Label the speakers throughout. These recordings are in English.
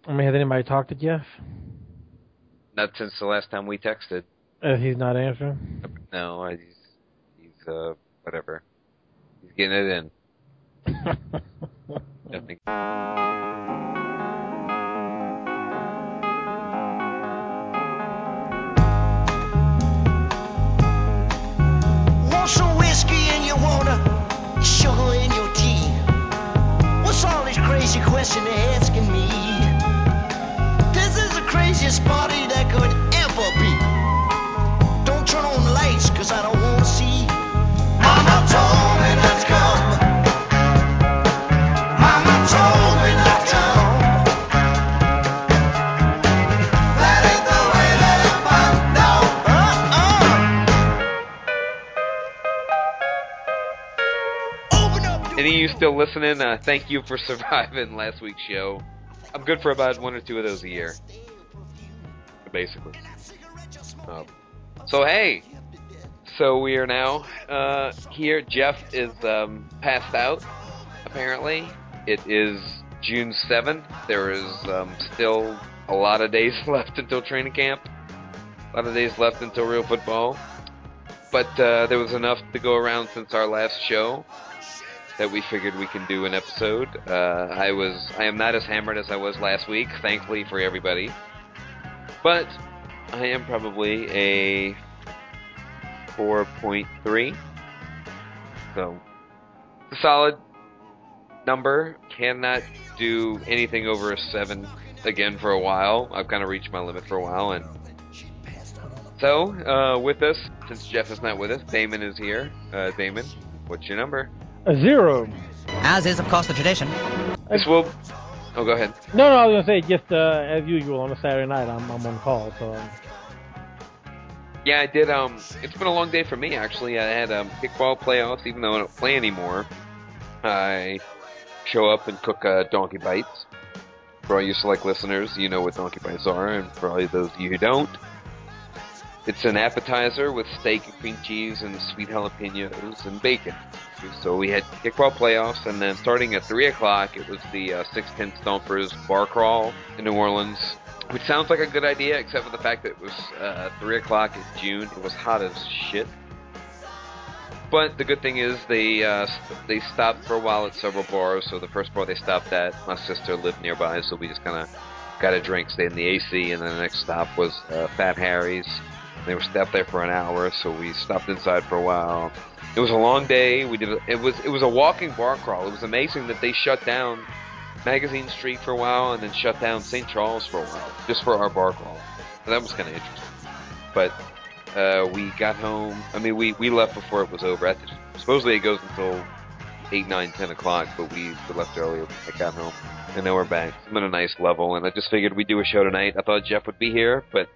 Speaker 1: I mean, has anybody talked to Jeff?
Speaker 2: Not since the last time we texted.
Speaker 1: He's not answering?
Speaker 2: No, he's whatever. He's getting it in. I think.
Speaker 3: Want some whiskey in your water, sugar in your tea? What's all this crazy question they're asking me? This is the craziest party that could ever be. Don't turn on the lights, cause I don't wanna see. Mama told me not to come. Mama told me not to come. That ain't the way that I found out.
Speaker 2: Any of you still listening? Thank you for surviving last week's show. I'm good for about one or two of those a year, basically. So hey, so we are now here. Jeff is passed out. Apparently, it is June 7th. There is still a lot of days left until training camp. A lot of days left until real football. But there was enough to go around since our last show that we figured we can do an episode. I am not as hammered as I was last week, thankfully for everybody. But I am probably a 4.3. So, a solid number. Cannot do anything over a 7 again for a while. I've kind of reached my limit for a while. And so, with us, since Jeff is not with us, Damon is here. Damon, what's your number?
Speaker 1: A 0.
Speaker 4: As is, of course, the tradition.
Speaker 2: This will... Oh, go ahead.
Speaker 1: No, I was going to say, just as usual, on a Saturday night, I'm on call, so...
Speaker 2: Yeah, I did. It's been a long day for me, actually. I had kickball playoffs, even though I don't play anymore. I show up and cook donkey bites. For all you select listeners, you know what donkey bites are, and for all those of you who don't, it's an appetizer with steak and cream cheese and sweet jalapenos and bacon. So we had kickball playoffs, and then starting at 3 o'clock, it was the 610 Stompers bar crawl in New Orleans, which sounds like a good idea, except for the fact that it was 3 o'clock in June. It was hot as shit. But the good thing is they stopped for a while at several bars. So the first bar they stopped at, my sister lived nearby, so we just kind of got a drink, stayed in the AC, and then the next stop was Fat Harry's. They were stopped there for an hour, so we stopped inside for a while. It was a long day. It was a walking bar crawl. It was amazing that they shut down Magazine Street for a while and then shut down St. Charles for a while just for our bar crawl. So that was kind of interesting. But we got home. I mean, we left before it was over. Supposedly it goes until 8, 9, 10 o'clock, but we left earlier when I got home. And now we're back. I'm at a nice level, and I just figured we'd do a show tonight. I thought Jeff would be here, but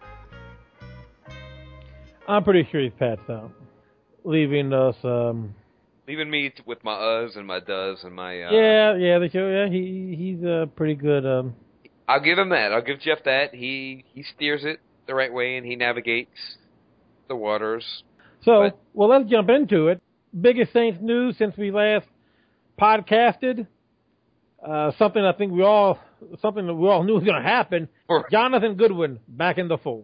Speaker 1: I'm pretty sure he's passed out. Leaving us...
Speaker 2: Leaving me with my uhs and my does and my...
Speaker 1: the show, he's pretty good...
Speaker 2: I'll give him that. I'll give Jeff that. He steers it the right way, and he navigates the waters.
Speaker 1: So, well, let's jump into it. Biggest Saints news since we last podcasted. Something that we all knew was going to happen. Jonathan Goodwin back in the fold.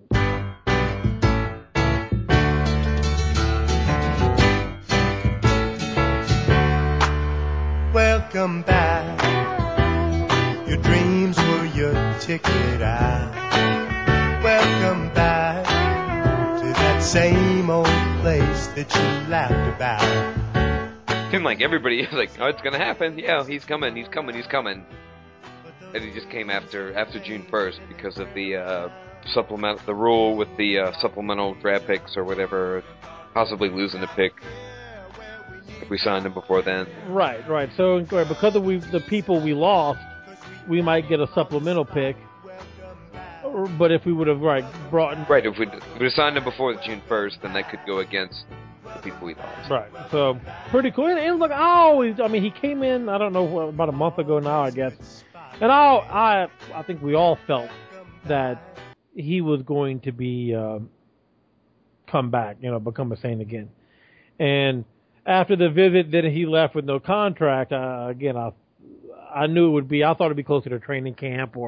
Speaker 5: Welcome back. Your dreams were your ticket out. Welcome back to that same old place that you laughed about.
Speaker 2: Seemed like everybody was like, oh, it's going to happen. Yeah, he's coming. And he just came after June 1st because of the the rule with the supplemental draft picks or whatever, possibly losing a pick if we signed him before then.
Speaker 1: Right. So because of the people we lost, we might get a supplemental pick. But if we would have brought in...
Speaker 2: Right, if we signed him before June 1st, then that could go against the people we lost.
Speaker 1: Right. So pretty cool. And look, he came in, I don't know, about a month ago now, I guess. And I think we all felt that he was going to be come back, become a Saint again. And after the visit, then he left with no contract. Again, I knew it would be. I thought it'd be closer to training camp or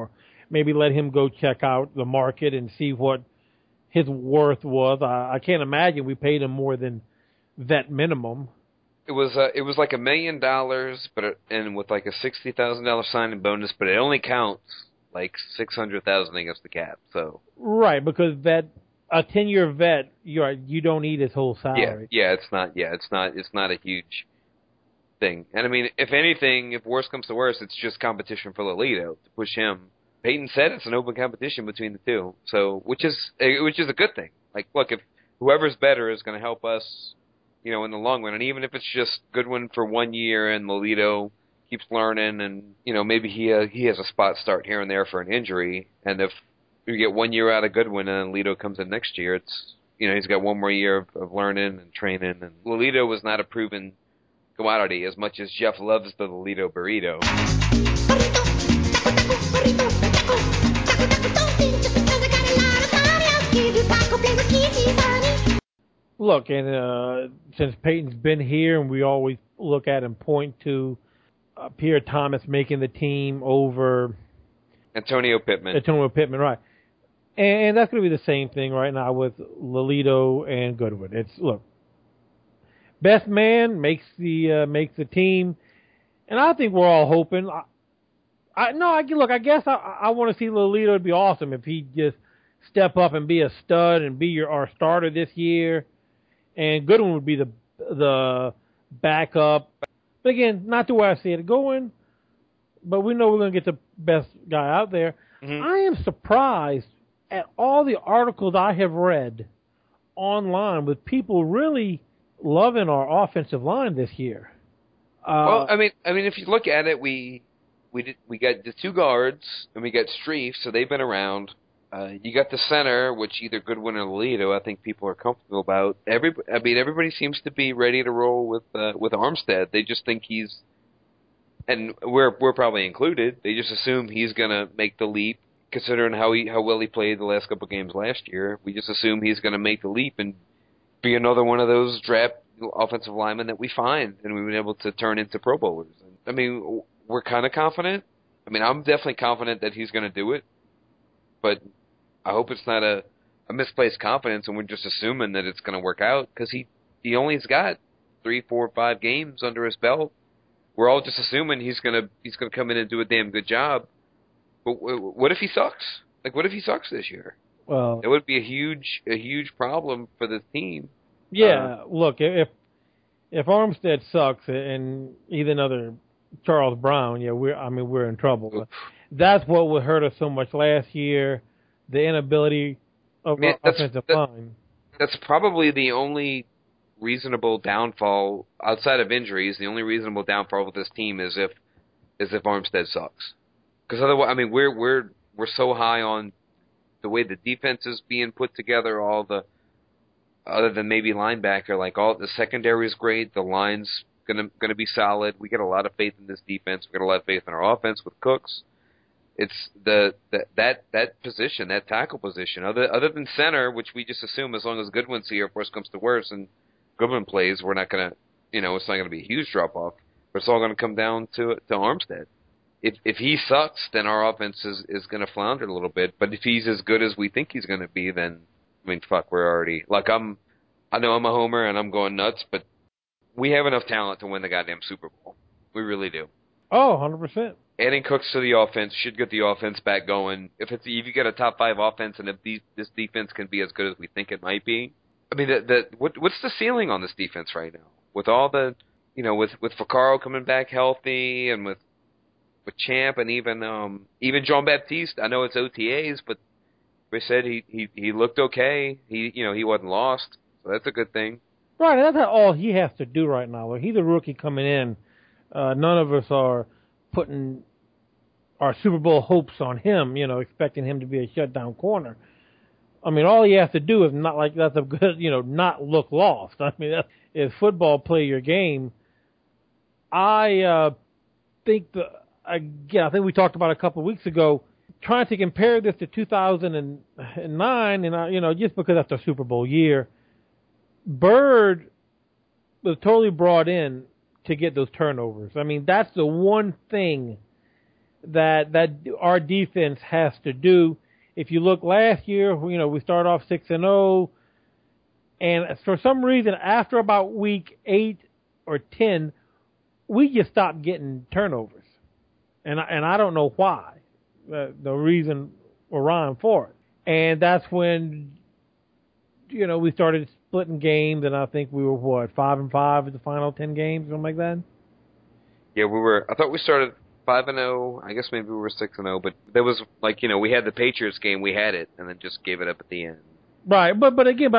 Speaker 1: maybe let him go check out the market and see what his worth was. I can't imagine we paid him more than vet minimum.
Speaker 2: It was like $1 million, and with like a $60,000 signing bonus, but it only counts like $600,000 against the cap. So
Speaker 1: right, because a 10-year vet, you don't need his whole salary.
Speaker 2: It's not a huge thing. And I mean, if anything, if worse comes to worse, it's just competition for Lolito to push him. Peyton said it's an open competition between the two, so which is a good thing. Like, look, if whoever's better is going to help us, in the long run, and even if it's just Goodwin for 1 year and Lolito keeps learning, and maybe he has a spot start here and there for an injury, and if we get 1 year out of Goodwin and Lolito comes in next year, it's he's got 1 more year of learning and training. And Lolito was not a proven commodity as much as Jeff loves the Lolito burrito.
Speaker 1: Look, and since Peyton's been here, and we always look at and point to Pierre Thomas making the team over
Speaker 2: Antonio Pittman,
Speaker 1: right. And that's going to be the same thing right now with Lolito and Goodwin. It's, look, best man makes the team, and I think we're all hoping. I guess I want to see Lolito. It'd be awesome if he just step up and be a stud and be our starter this year, and Goodwin would be the backup. But again, not the way I see it going, but we know we're going to get the best guy out there. Mm-hmm. I am surprised at all the articles I have read online with people really loving our offensive line this year.
Speaker 2: Well, I mean, if you look at it, we got the two guards and we got Streif, so they've been around. You got the center, which either Goodwin or Lolito, I think people are comfortable about. Everybody seems to be ready to roll with Armstead. They just think he's, and we're probably included. They just assume he's gonna make the leap, considering how well he played the last couple of games last year. We just assume he's gonna make the leap and be another one of those draft offensive linemen that we find and we've been able to turn into Pro Bowlers. I mean, we're kind of confident. I mean, I'm definitely confident that he's going to do it, but I hope it's not a misplaced confidence and we're just assuming that it's going to work out because he only's got 3, 4, 5 games under his belt. We're all just assuming he's going to come in and do a damn good job. But what if he sucks? Like, what if he sucks this year?
Speaker 1: Well,
Speaker 2: it would be a huge problem for the team.
Speaker 1: Yeah, look, if Armstead sucks and even another Charles Brown, we're in trouble. But that's what would hurt us so much last year, the inability of our offensive line.
Speaker 2: That's probably the only reasonable downfall outside of injuries. The only reasonable downfall with this team is if Armstead sucks. Because otherwise, I mean, we're so high on the way the defense is being put together, all the other than maybe linebacker, like all the secondary is great, the line's gonna be solid. We get a lot of faith in this defense. We got a lot of faith in our offense with Cooks. It's that position, that tackle position, other than center, which we just assume as long as Goodwin's here, if worse comes to worse, and Goodwin plays, we're not gonna, it's not gonna be a huge drop off. But it's all gonna come down to Armstead. If he sucks, then our offense is going to flounder a little bit. But if he's as good as we think he's going to be, then, I mean, fuck, we're already... Like, I know I'm a homer and I'm going nuts, but we have enough talent to win the goddamn Super Bowl. We really do.
Speaker 1: Oh, 100%.
Speaker 2: Adding Cooks to the offense should get the offense back going. If you get a top 5 offense and if this defense can be as good as we think it might be... I mean, what's the ceiling on this defense right now? With all the... with Vaccaro coming back healthy and with Champ and even Jean Baptiste. I know it's OTAs, but they said he looked okay. He wasn't lost, so that's a good thing.
Speaker 1: Right, and that's all he has to do right now. He's a rookie coming in. None of us are putting our Super Bowl hopes on him. Expecting him to be a shutdown corner. I mean, all he has to do is not look lost. I mean, if football play your game, I think Again, I think we talked about a couple of weeks ago, trying to compare this to 2009, and just because that's the Super Bowl year, Bird was totally brought in to get those turnovers. I mean, that's the one thing that our defense has to do. If you look last year, we started off 6-0, and for some reason, after about week 8 or 10, we just stopped getting turnovers, and I don't know why. The reason or rhyme for it, and that's when we started splitting games, and I think we were 5-5 in the final 10 games, something like that.
Speaker 2: Yeah, we were. I thought we started 5-0. I guess maybe we were 6-0, but there was we had the Patriots game, we had it, and then just gave it up at the end.
Speaker 1: Right, but again,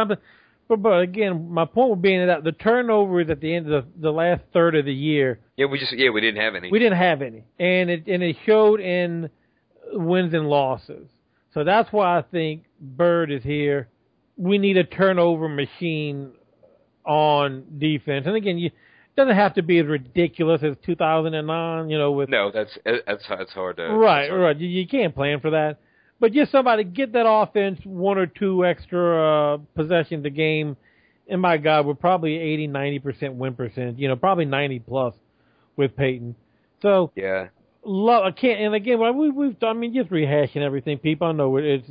Speaker 1: my point would being that the turnovers at the end of the last third of the year.
Speaker 2: Yeah, we didn't have any.
Speaker 1: We didn't have any, and it showed in wins and losses. So that's why I think Bird is here. We need a turnover machine on defense, and again, it doesn't have to be as ridiculous as 2009.
Speaker 2: No, that's hard to.
Speaker 1: Right. You can't plan for that. But just somebody get that offense 1 or 2 extra possessions a game, and my God, we're probably 80-90% win percentage. Probably 90+ with Peyton. So
Speaker 2: yeah,
Speaker 1: I can't. And again, we've done. I mean, just rehashing everything. People, I know it's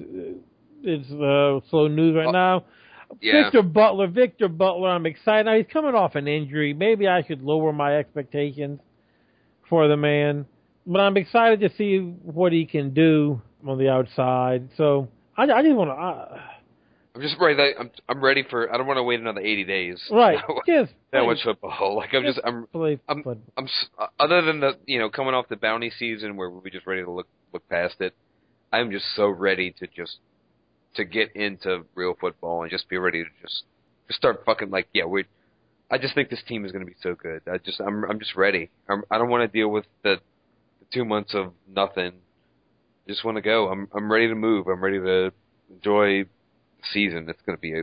Speaker 1: slow news right now.
Speaker 2: Yeah.
Speaker 1: Victor Butler. I'm excited. Now he's coming off an injury. Maybe I should lower my expectations for the man, but I'm excited to see what he can do on the outside. So I just want to.
Speaker 2: I'm just ready. I'm ready for. I don't want to wait another 80 days.
Speaker 1: Right. Just
Speaker 2: that much football. I'm other than the coming off the bounty season where we're just ready to look past it. I'm just so ready to get into real football and just be ready to just start fucking I just think this team is going to be so good. I'm just ready. I don't want to deal with the 2 months of nothing. Just want to go. I'm ready to move. I'm ready to enjoy the season. It's going to be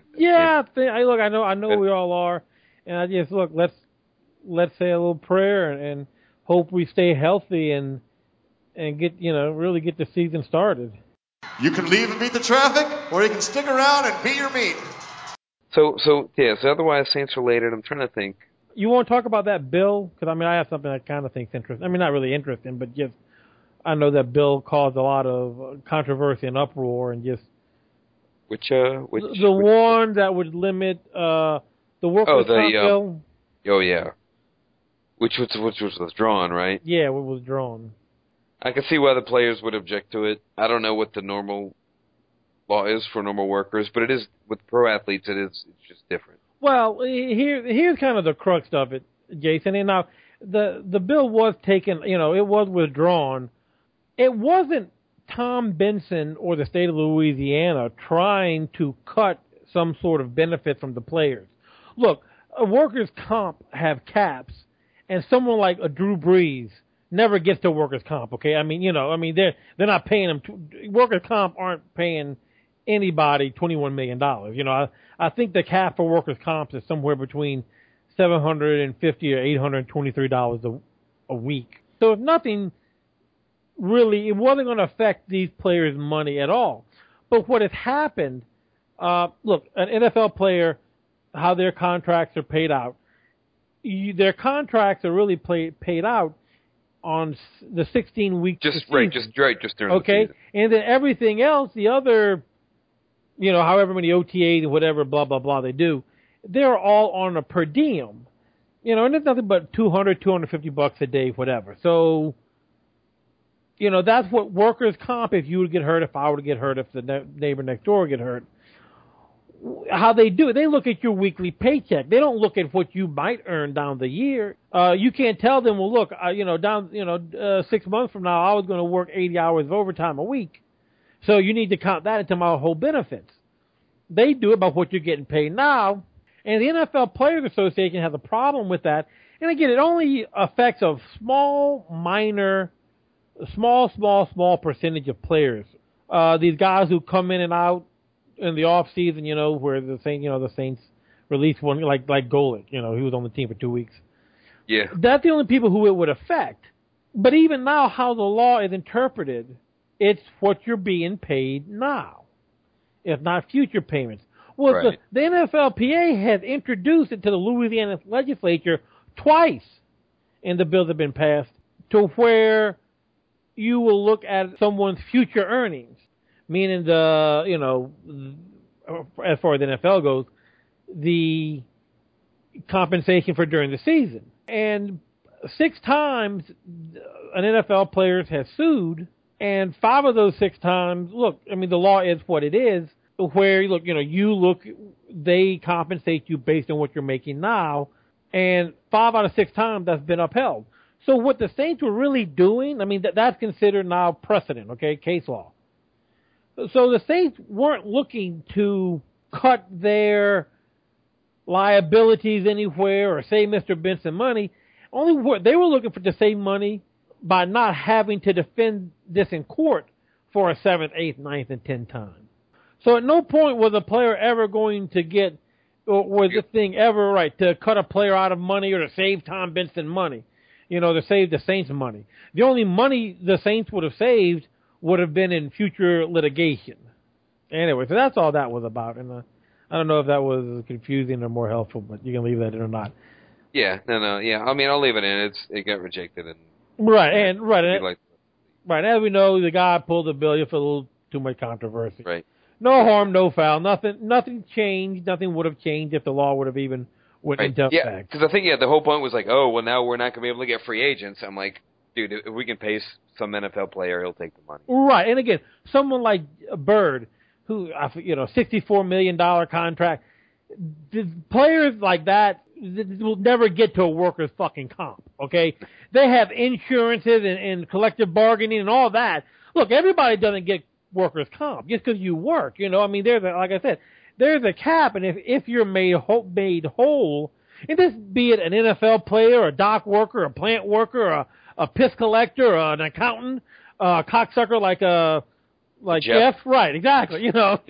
Speaker 1: I know we all are, and I just let's say a little prayer and hope we stay healthy and get really get the season started.
Speaker 6: You can leave and beat the traffic, or you can stick around and beat your meat.
Speaker 2: So otherwise Saints related. I'm trying to think.
Speaker 1: You want to talk about that bill? Because I have something I kind of think's interesting. I mean, not really interesting, but just I know that bill caused a lot of controversy and uproar, and just the one that would limit the workers' comp bill.
Speaker 2: Oh yeah, which was withdrawn, right?
Speaker 1: Yeah, it was withdrawn.
Speaker 2: I can see why the players would object to it. I don't know what the normal law is for normal workers, but it is with pro athletes. It's just different.
Speaker 1: Well, here's kind of the crux of it, Jason. And now the bill was taken. It was withdrawn. It wasn't Tom Benson or the state of Louisiana trying to cut some sort of benefit from the players. Look, workers' comp have caps, and someone like a Drew Brees never gets to workers' comp. Okay, they're not paying them. Workers' comp aren't paying anybody $21 million. I think the cap for workers' comp is somewhere between $750 or $823 a week. So if nothing. Really, it wasn't going to affect these players' money at all. But what has happened, look, an NFL player, how their contracts are paid out, their contracts are really paid out on the 16 weeks.
Speaker 2: Just during the season.
Speaker 1: And then everything else, the other, however many OTAs and whatever, blah, blah, blah they do, they're all on a per diem. And it's nothing but $250 a day, whatever. So, that's what workers' comp, if you would get hurt, if I would get hurt, if the neighbor next door would get hurt, how they do it, they look at your weekly paycheck. They don't look at what you might earn down the year. You can't tell them, well, look, 6 months from now, I was going to work 80 hours of overtime a week. So you need to count that into my whole benefits. They do it by what you're getting paid now. And the NFL Players Association has a problem with that. And again, it only affects a small percentage of players. These guys who come in and out in the off season, where the Saints released one like Golick, he was on the team for 2 weeks.
Speaker 2: Yeah.
Speaker 1: That's the only people who it would affect. But even now, how the law is interpreted, it's what you're being paid now, if not future payments. Well,
Speaker 2: right.
Speaker 1: the NFLPA has introduced it to the Louisiana legislature twice, and the bills have been passed to where you will look at someone's future earnings, meaning as far as the NFL goes, the compensation for during the season. And 6 times an NFL player has sued, and 5 of those 6 times, look, I mean, the law is what it is, where, they compensate you based on what you're making now, and 5 out of 6 times that's been upheld. So what the Saints were really doing, I mean, that's considered now precedent, okay, case law. So the Saints weren't looking to cut their liabilities anywhere or save Mr. Benson money. They were looking to save money by not having to defend this in court for a 7th, 8th, 9th, and 10th time. So at no point was a player ever going to get, or was this thing ever right to cut a player out of money or to save Tom Benson money, to save the Saints money. The only money the Saints would have saved would have been in future litigation. Anyway, so that's all that was about. And I don't know if that was confusing or more helpful, but you can leave that in or not.
Speaker 2: Yeah, yeah. I mean, I'll leave it in. It got rejected, and
Speaker 1: right. As we know, the guy pulled the bill for a little too much controversy.
Speaker 2: Right.
Speaker 1: No harm, no foul. Nothing changed. Nothing would have changed if the law would have even went into effect.
Speaker 2: Yeah, because I think the whole point was like, oh, well, now we're not going to be able to get free agents. I'm like, dude, if we can pay some NFL player, he'll take the money.
Speaker 1: Right, and again, someone like Bird, who $64 million contract, the players like that will never get to a workers' fucking comp. Okay, they have insurances and collective bargaining and all that. Look, everybody doesn't get workers' comp just because you work. I mean, like I said, there's a cap, and if you're made whole, and this be it an NFL player, a dock worker, a plant worker, a piss collector, an accountant, a cocksucker like Jeff, right? Exactly. But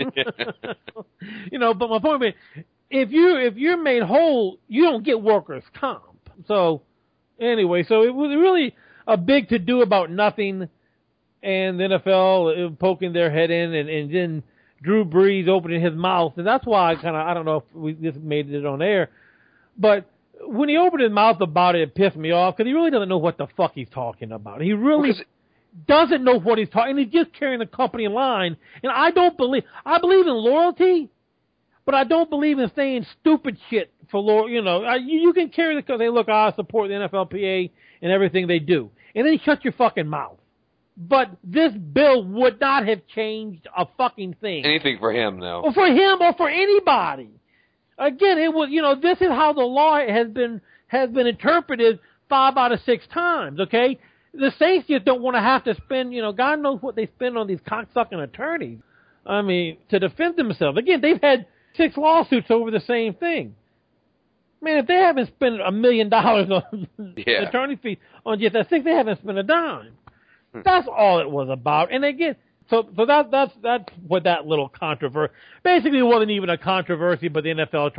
Speaker 1: my point is, if you're made whole, you don't get workers' comp. So anyway, so it was really a big to do about nothing, and the NFL poking their head in, and then Drew Brees opening his mouth, and that's why I don't know if we just made it on air, but when he opened his mouth about it pissed me off because he really doesn't know what the fuck he's talking about. He really doesn't know what he's talking. He's just carrying the company line, and I believe in loyalty, but I don't believe in saying stupid shit for loyalty. You can carry the because they look, I support the NFLPA and everything they do, and then shut your fucking mouth. But this bill would not have changed a fucking thing.
Speaker 2: Anything for him, though.
Speaker 1: Or for him, or for anybody. Again, it was, this is how the law has been interpreted 5 out of 6 times. Okay, the Saints just don't want to have to spend, God knows what they spend on these cocksucking attorneys. I mean, to defend themselves. Again, they've had 6 lawsuits over the same thing. Man, if they haven't spent $1 million on attorney fees on just that 6, they haven't spent a dime. That's all it was about. And again, so that's what that little controversy. Basically, it wasn't even a controversy, but the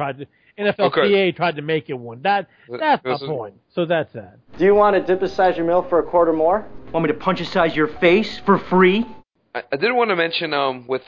Speaker 1: NFLPA tried to make it one. That's the point. So that's that.
Speaker 7: Do you want to dip size your milk for a quarter more? Want me to punch size your face for free?
Speaker 2: I did want to mention with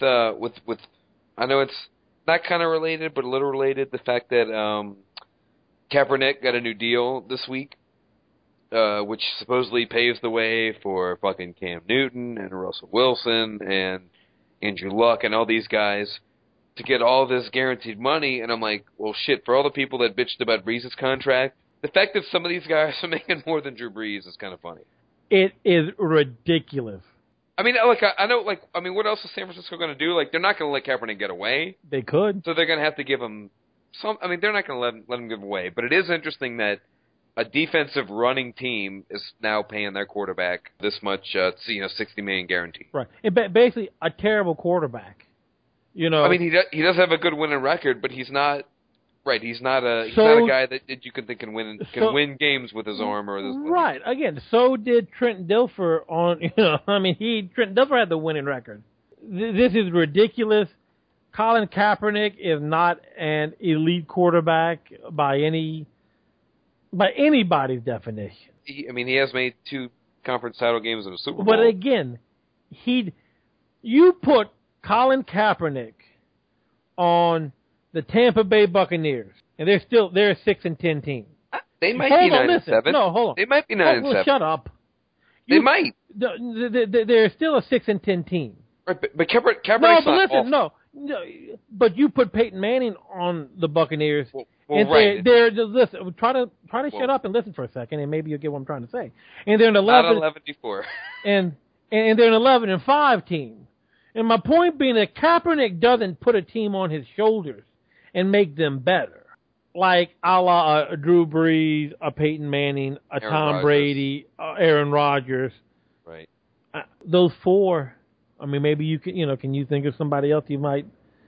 Speaker 2: I know it's not kind of related, but a little related. The fact that Kaepernick got a new deal this week. Which supposedly paves the way for fucking Cam Newton and Russell Wilson and Andrew Luck and all these guys to get all this guaranteed money. And I'm like, well, shit, for all the people that bitched about Brees' contract, the fact that some of these guys are making more than Drew Brees is kind of funny.
Speaker 1: It is ridiculous.
Speaker 2: I mean, I know, what else is San Francisco going to do? Like, they're not going to let Kaepernick get away.
Speaker 1: They could.
Speaker 2: So they're going to have to give him some. I mean, they're not going to let him give away. But it is interesting that a defensive running team is now paying their quarterback this much, $60 million guaranteed.
Speaker 1: Right, and basically a terrible quarterback.
Speaker 2: I mean, he does have a good winning record, but he's not. Right, he's not a guy that you can think can win games with his arm or his leg.
Speaker 1: Right. Again, so did Trent Dilfer Trent Dilfer had the winning record. This is ridiculous. Colin Kaepernick is not an elite quarterback by anybody's definition.
Speaker 2: He has made 2 conference title games in a Super Bowl.
Speaker 1: But again, you put Colin Kaepernick on the Tampa Bay Buccaneers, and they're 6-10 team.
Speaker 2: They might be 9-7.
Speaker 1: No, hold on.
Speaker 2: They might be 9-7.
Speaker 1: Shut up.
Speaker 2: They might.
Speaker 1: They're still a 6-10 team.
Speaker 2: Right, but Kaepernick's
Speaker 1: No,
Speaker 2: not
Speaker 1: but listen,
Speaker 2: awful.
Speaker 1: no. But you put Peyton Manning on the Buccaneers.
Speaker 2: Well,
Speaker 1: And
Speaker 2: right.
Speaker 1: they're listen. Try to
Speaker 2: Well,
Speaker 1: shut up and listen for a second, and maybe you'll get what I'm trying to say. And they're an
Speaker 2: Not
Speaker 1: 11
Speaker 2: 11-4.
Speaker 1: and they're an 11-5 team. And my point being that Kaepernick doesn't put a team on his shoulders and make them better, like a la Drew Brees, a Peyton Manning, a
Speaker 2: Aaron
Speaker 1: Tom
Speaker 2: Rodgers.
Speaker 1: Brady, Aaron Rodgers.
Speaker 2: Right.
Speaker 1: Those four. I mean, maybe you can. Can you think of somebody else you might?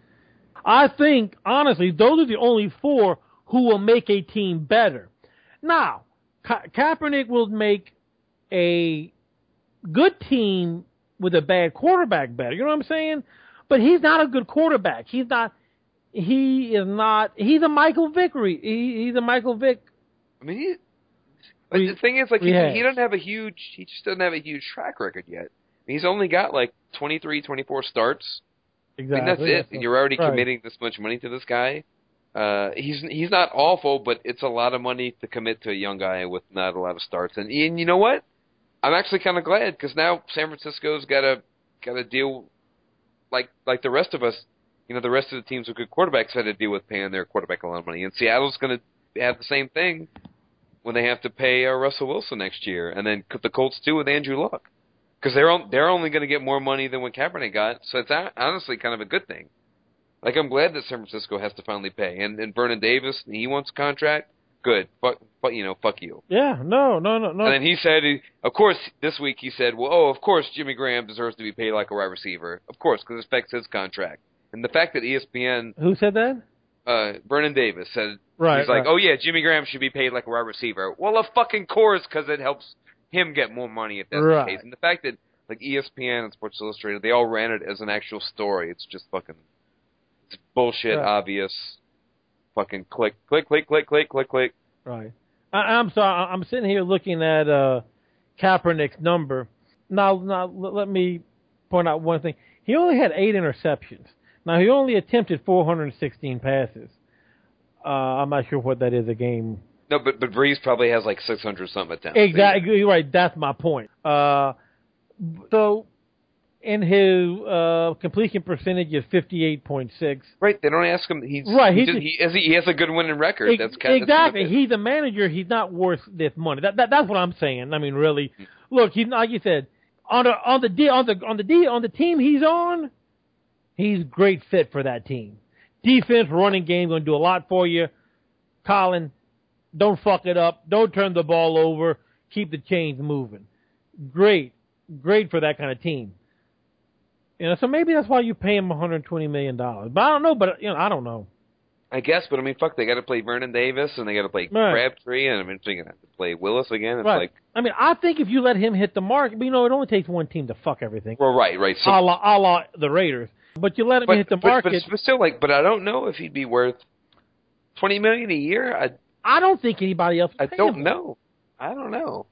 Speaker 1: I think honestly, those are the only four who will make a team better. Now, Kaepernick will make a good team with a bad quarterback better. You know what I'm saying? But he's not a good quarterback. He's not. He is not. He's a Michael Vick. He's a Michael Vick.
Speaker 2: I mean, the thing is, like, he doesn't have a huge. He just doesn't have a huge track record yet. He's only got like 23, 24 starts.
Speaker 1: Exactly.
Speaker 2: I mean, that's it. And you're already committing this much money to this guy. He's not awful, but it's a lot of money to commit to a young guy with not a lot of starts. And you know what? I'm actually kind of glad because now San Francisco's got to deal like the rest of us. The rest of the teams with good quarterbacks had to deal with paying their quarterback a lot of money. And Seattle's going to have the same thing when they have to pay Russell Wilson next year, and then the Colts too with Andrew Luck, because they're only going to get more money than what Kaepernick got. So it's honestly kind of a good thing. Like, I'm glad that San Francisco has to finally pay. And Vernon Davis, he wants a contract. Good. Fuck you.
Speaker 1: Yeah, no.
Speaker 2: And then he said, of course, this week he said, of course Jimmy Graham deserves to be paid like a wide receiver. Of course, because it affects his contract. And the fact that ESPN...
Speaker 1: Who said that?
Speaker 2: Vernon Davis said,
Speaker 1: right,
Speaker 2: he's like, Jimmy Graham should be paid like a wide receiver. Well, of fucking course, because it helps him get more money if that's the case. And the fact that, like, ESPN and Sports Illustrated, they all ran it as an actual story. It's just fucking... It's bullshit, obvious. Fucking click.
Speaker 1: Right. I'm sorry. I'm sitting here looking at Kaepernick's number. Now, let me point out one thing. He only had 8 interceptions. Now, he only attempted 416 passes. I'm not sure what that is a game.
Speaker 2: No, but Breeze probably has like 600-something attempts.
Speaker 1: Exactly. Right. That's my point. So... And his completion percentage is 58.6.
Speaker 2: Right, they don't ask him. He has a good winning record.
Speaker 1: Exactly. He's a manager. He's not worth this money. That's what I'm saying. I mean, really. Look, he's like you said, on the team he's on, he's a great fit for that team. Defense, running game, going to do a lot for you. Colin, don't fuck it up. Don't turn the ball over. Keep the chains moving. Great for that kind of team. So maybe that's why you pay him $120 million. But I don't know. I don't know.
Speaker 2: I guess, but I mean, fuck, they got to play Vernon Davis and they got to play Crabtree, and I mean, they're going to have to play Willis again. It's like,
Speaker 1: I mean, I think if you let him hit the mark, it only takes one team to fuck everything.
Speaker 2: Well, right. So,
Speaker 1: a la the Raiders. But you let him hit the market.
Speaker 2: But still, but I don't know if he'd be worth $20 million a year.
Speaker 1: I don't think anybody else.
Speaker 2: I don't know. I don't know.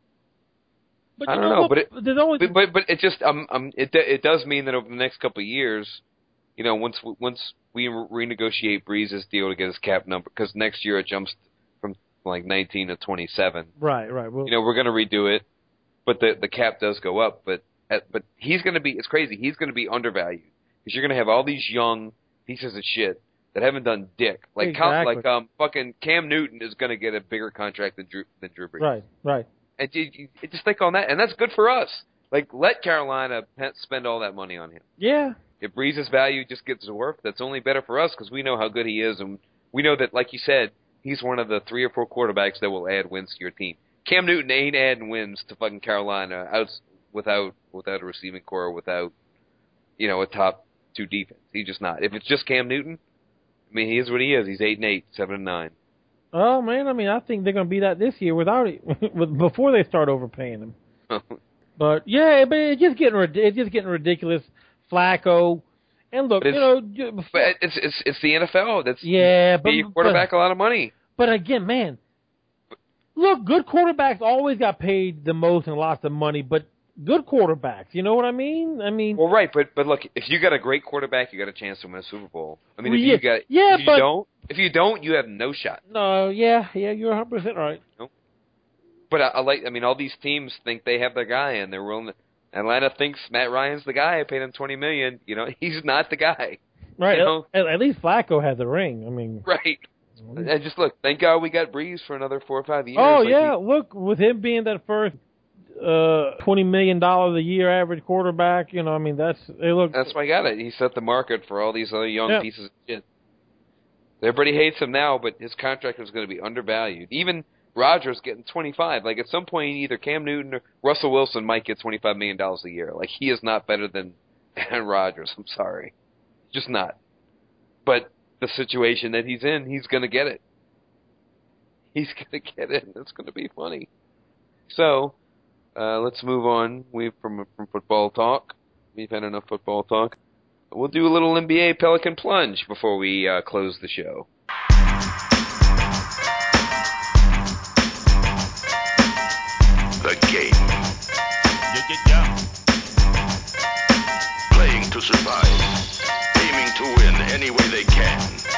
Speaker 1: But
Speaker 2: I don't know, but
Speaker 1: it
Speaker 2: just it does mean that over the next couple of years, once we renegotiate Breeze's deal to get his cap number, because next year it jumps from like 19 to 27.
Speaker 1: Right.
Speaker 2: We're going to redo it, but the cap does go up. But he's going to be, it's crazy. He's going to be undervalued because you're going to have all these young pieces of shit that haven't done dick. Like fucking Cam Newton is going to get a bigger contract than Drew Brees.
Speaker 1: Right.
Speaker 2: And you just think on that, and that's good for us. Like, let Carolina spend all that money on him.
Speaker 1: Yeah.
Speaker 2: If Breeze's value just gets dwarfed, that's only better for us because we know how good he is, and we know that, like you said, he's one of the 3 or 4 quarterbacks that will add wins to your team. Cam Newton ain't adding wins to fucking Carolina without a receiving core, without a top 2 defense. He's just not. If it's just Cam Newton, I mean, he is what he is. He's 8-8, 7-9.
Speaker 1: Oh man, I mean, I think they're going to be that this year without it, before they start overpaying him. But it's just getting ridiculous. Flacco, and look,
Speaker 2: but it's the NFL. That's pay your quarterback a lot of money.
Speaker 1: But again, man, look, good quarterbacks always got paid the most and lots of money. But good quarterbacks, you know what I mean? Well,
Speaker 2: right, but look, if you got a great quarterback, you got a chance to win a Super Bowl. I mean, if you don't, you have no shot.
Speaker 1: No, you're 100% right.
Speaker 2: Nope. But I mean, all these teams think they have their guy, and they're willing to. Atlanta thinks Matt Ryan's the guy. I paid him $20 million. You know, he's not the guy.
Speaker 1: Right.
Speaker 2: You know?
Speaker 1: At least Flacco has a ring. I mean.
Speaker 2: Right. And just look, thank God we got Breeze for another 4 or 5 years.
Speaker 1: Oh, yeah. Look, with him being that first $20 million a year average quarterback, you know, I mean, that's
Speaker 2: why he got it. He set the market for all these other young pieces of shit. Everybody hates him now, but his contract is going to be undervalued. Even Rodgers getting 25. Like, at some point, either Cam Newton or Russell Wilson might get $25 million a year. Like, he is not better than Aaron Rodgers. I'm sorry. Just not. But the situation that he's in, he's going to get it. He's going to get it. It's going to be funny. So, let's move on. From football talk. We've had enough football talk. We'll do a little NBA Pelican plunge before we close the show.
Speaker 8: The game. Yeah. Playing to survive. Aiming to win any way they can.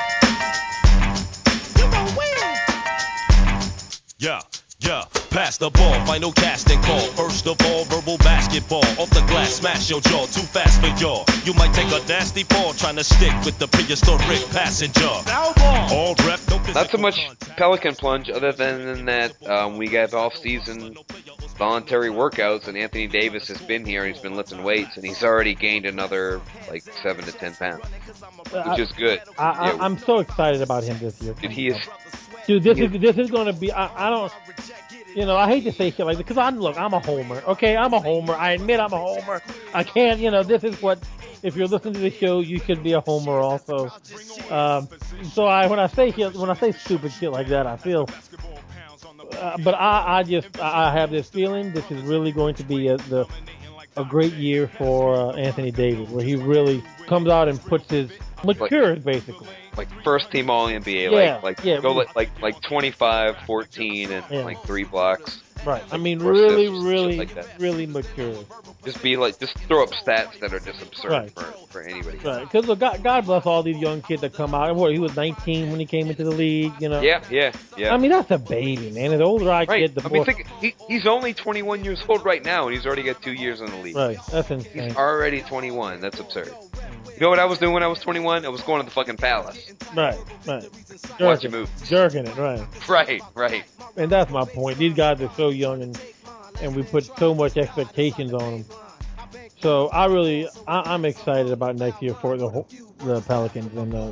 Speaker 8: You gon' win.
Speaker 9: Yeah. Pass the ball, final casting call. First of all, verbal basketball. Off the glass, smash your jaw. Too fast for y'all. You might take a nasty fall trying to stick with the prehistoric passenger. All rep, no physical.
Speaker 2: Not so much Pelican plunge, other than that we got off-season voluntary workouts, and Anthony Davis has been here. He's been lifting weights, and he's already gained another 7 to 10 pounds, which is good.
Speaker 1: I'm so excited about him this year.
Speaker 2: Dude,
Speaker 1: this is going to be. I don't. You know, I hate to say shit like this because I'm a homer. Okay, I'm a homer. I admit I'm a homer. I can't. You know, this is what. If you're listening to the show, you should be a homer also. So when I say stupid shit like that, I feel. But I have this feeling this is really going to be a great year for Anthony Davis, where he really comes out and puts his matures basically.
Speaker 2: Like first team All NBA, like 25, 14, and 3 blocks.
Speaker 1: Right. I mean, really mature.
Speaker 2: Just throw up stats that are just absurd for anybody.
Speaker 1: Right. Because look, God bless all these young kids that come out. And he was 19 when he came into the league. You know.
Speaker 2: Yeah.
Speaker 1: I mean, that's a baby, man. And the older I get, the more.
Speaker 2: He's only 21 years old right now, and he's already got 2 years in the league.
Speaker 1: Right. That's insane.
Speaker 2: He's already 21. That's absurd. You know what I was doing when I was 21? I was going to the fucking Palace.
Speaker 1: Right.
Speaker 2: Watching movies.
Speaker 1: Jerking it, right.
Speaker 2: Right.
Speaker 1: And that's my point. These guys are so young, and we put so much expectations on them. So I'm excited about next year for the Pelicans and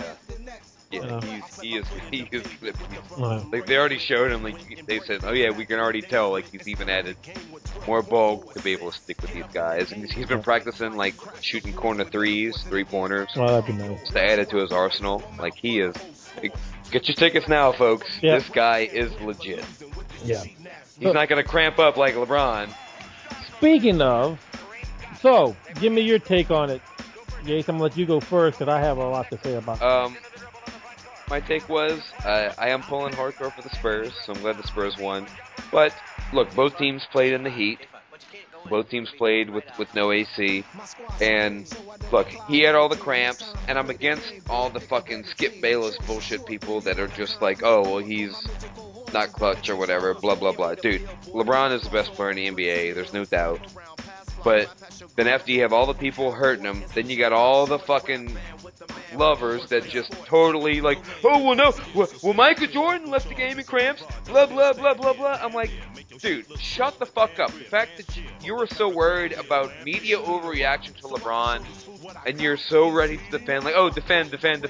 Speaker 2: he is good. Like they already showed him, like they said, oh yeah, we can already tell, like he's even added more bulk to be able to stick with these guys, and he's been practicing like shooting corner threes, 3-pointers.
Speaker 1: Well, that'd be nice.
Speaker 2: To add it to his arsenal. Like he is. Get your tickets now, folks. Yep. This guy is legit.
Speaker 1: Yeah.
Speaker 2: He's not going to cramp up like LeBron.
Speaker 1: Speaking of, so give me your take on it, Jason. I'm gonna let you go first because I have a lot to say about it.
Speaker 2: My take was I am pulling hardcore for the Spurs, so I'm glad the Spurs won. But look, both teams played in the heat. Both teams played with no AC. And look, he had all the cramps, and I'm against all the fucking Skip Bayless bullshit people that are just like, oh, well, he's not clutch or whatever, blah, blah, blah. Dude, LeBron is the best player in the NBA, there's no doubt. But then after you have all the people hurting him, then you got all the fucking lovers that just totally like, oh, well, no, well, Michael Jordan left the game in cramps, blah, blah, blah, blah, blah. I'm like, dude, shut the fuck up. The fact that you were so worried about media overreaction to LeBron, and you're so ready to defend, like, oh, defend,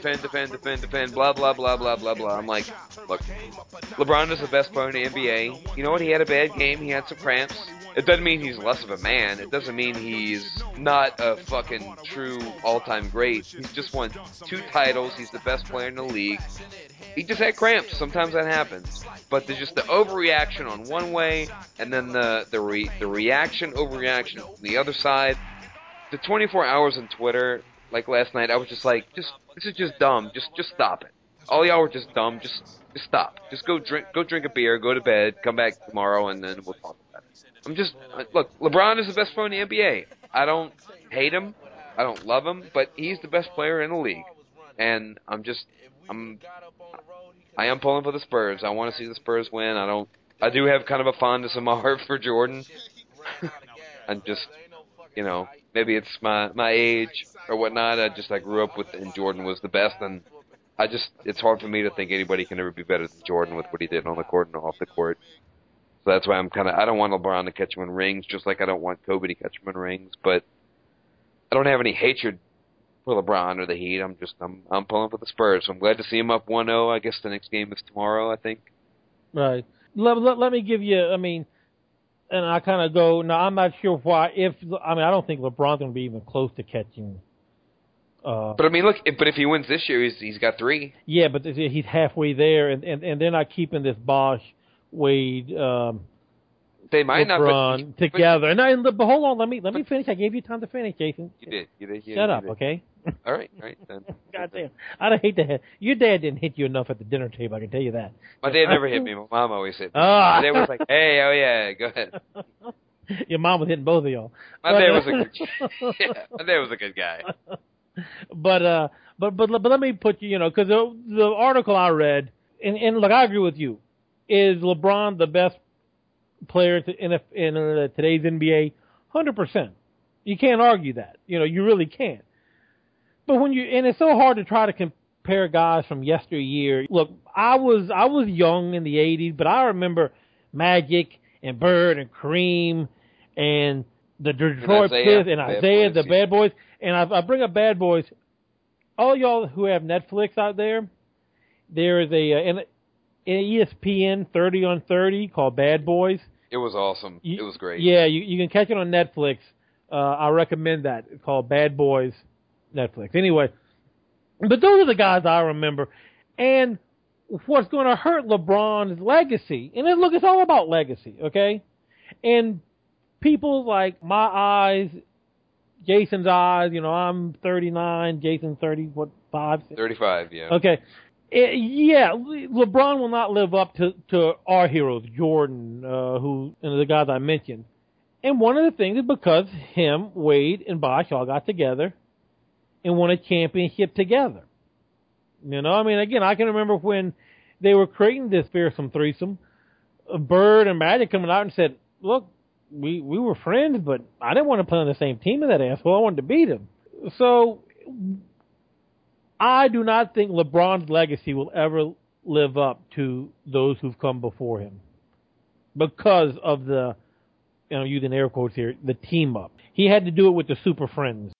Speaker 2: blah, blah, blah, blah, blah, blah. I'm like, look, LeBron is the best player in the NBA. You know what? He had a bad game. He had some cramps. It doesn't mean he's less of a man. It doesn't mean he's not a fucking true all-time great. He's just won 2 titles. He's the best player in the league. He just had cramps. Sometimes that happens. But there's just the overreaction on one way, and then the overreaction on the other side. The 24 hours on Twitter, like last night, I was just like, this is just dumb. Just stop it. All y'all were just dumb. Just stop. Just go drink a beer, go to bed, come back tomorrow, and then we'll talk about it. Look, LeBron is the best player in the NBA. I don't hate him. I don't love him, but he's the best player in the league. And I am pulling for the Spurs. I want to see the Spurs win. I don't I do have kind of a fondness in my heart for Jordan. I'm just, maybe it's my age or whatnot. I grew up with, and Jordan was the best, and it's hard for me to think anybody can ever be better than Jordan with what he did on the court and off the court. So that's why I don't want LeBron to catch him in rings, just like I don't want Kobe to catch him in rings. But I don't have any hatred for LeBron or the Heat. I'm pulling for the Spurs. So I'm glad to see him up 1-0. I guess the next game is tomorrow, I think.
Speaker 1: Right. Let me give you, and I kind of go, now I'm not sure why, I don't think LeBron's going to be even close to catching.
Speaker 2: But look, if he wins this year, he's got 3.
Speaker 1: Yeah, but he's halfway there, and they're not keeping this Bosh, Wade,
Speaker 2: they might
Speaker 1: LeBron
Speaker 2: not
Speaker 1: together. But hold on, let me finish. I gave you time to finish, Jason.
Speaker 2: You did.
Speaker 1: Shut up, okay?
Speaker 2: All right, then.
Speaker 1: Goddamn, I'd hate to your dad didn't hit you enough at the dinner table. I can tell you that.
Speaker 2: My dad never hit me. My mom always hit me. My dad was like, "Hey, oh yeah, go ahead."
Speaker 1: Your mom was hitting both of y'all.
Speaker 2: My dad was a good guy.
Speaker 1: But let me put you, because the article I read, and look, I agree with you. Is LeBron the best player in today's NBA? 100%. You can't argue that. You really can't. But and it's so hard to try to compare guys from yesteryear. Look, I was young in the 80s, but I remember Magic and Bird and Kareem and the Detroit Pistons and Isaiah, the Bad Boys. And I bring up Bad Boys. All y'all who have Netflix out there, there is an ESPN 30 on 30 called Bad Boys.
Speaker 2: It was awesome. It was great.
Speaker 1: Yeah, you can catch it on Netflix. I recommend that. It's called Bad Boys Netflix. Anyway, but those are the guys I remember. And what's going to hurt LeBron's legacy, and look, it's all about legacy, okay? And people like my eyes, Jason's eyes, I'm 39, Jason's 5?
Speaker 2: 35, yeah.
Speaker 1: Okay. LeBron will not live up to our heroes, Jordan, who and the guys I mentioned. And one of the things is because him, Wade, and Bosh all got together and won a championship together. Again, I can remember when they were creating this fearsome threesome, Bird and Magic coming out and said, look, we were friends, but I didn't want to play on the same team with that asshole. I wanted to beat him. So I do not think LeBron's legacy will ever live up to those who've come before him because of the, using air quotes here, the team up. He had to do it with the Super Friends.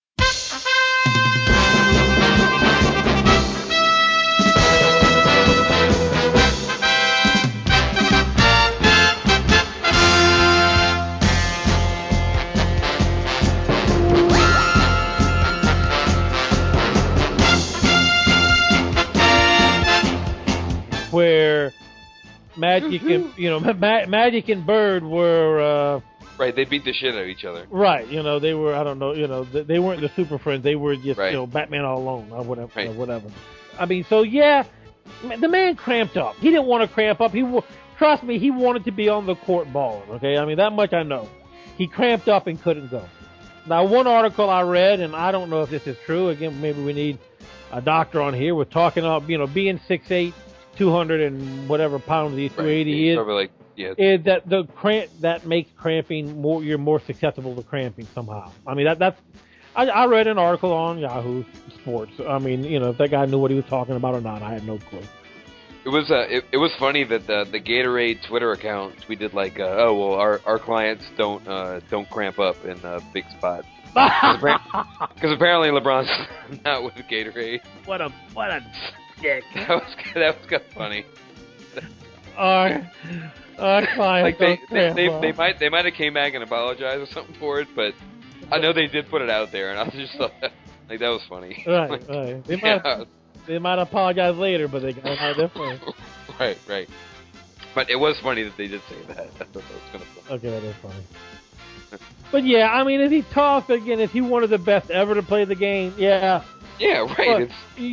Speaker 1: Where Magic and Magic and Bird were
Speaker 2: right. They beat the shit out of each other.
Speaker 1: Right. They were. I don't know. They weren't the Super Friends. They were just Batman all alone or whatever.
Speaker 2: Right.
Speaker 1: Or whatever. So yeah, the man cramped up. He didn't want to cramp up. Trust me, he wanted to be on the court balling. Okay. that much I know. He cramped up and couldn't go. Now, one article I read, and I don't know if this is true. Again, maybe we need a doctor on here. We're talking about being 6'8". 200 and whatever pounds the 280 is.
Speaker 2: Probably
Speaker 1: is that the cramp that makes cramping more? You're more susceptible to cramping somehow. That's. I read an article on Yahoo Sports. If that guy knew what he was talking about or not, I had no clue.
Speaker 2: It was it was funny that the Gatorade Twitter account tweeted like, our clients don't cramp up in big spots. Because apparently LeBron's not with Gatorade.
Speaker 1: What a dick.
Speaker 2: That was kind of funny.
Speaker 1: Our clients
Speaker 2: they might have came back and apologized or something for it, but I know they did put it out there, and I just thought that was funny.
Speaker 1: Right. They might apologize later, but they got out their phone.
Speaker 2: Right. But it was funny that they did say that. I thought that was kind of funny.
Speaker 1: Okay, that is funny. But yeah, as he talks again, is he one of the best ever to play the game? Yeah.
Speaker 2: Yeah, right.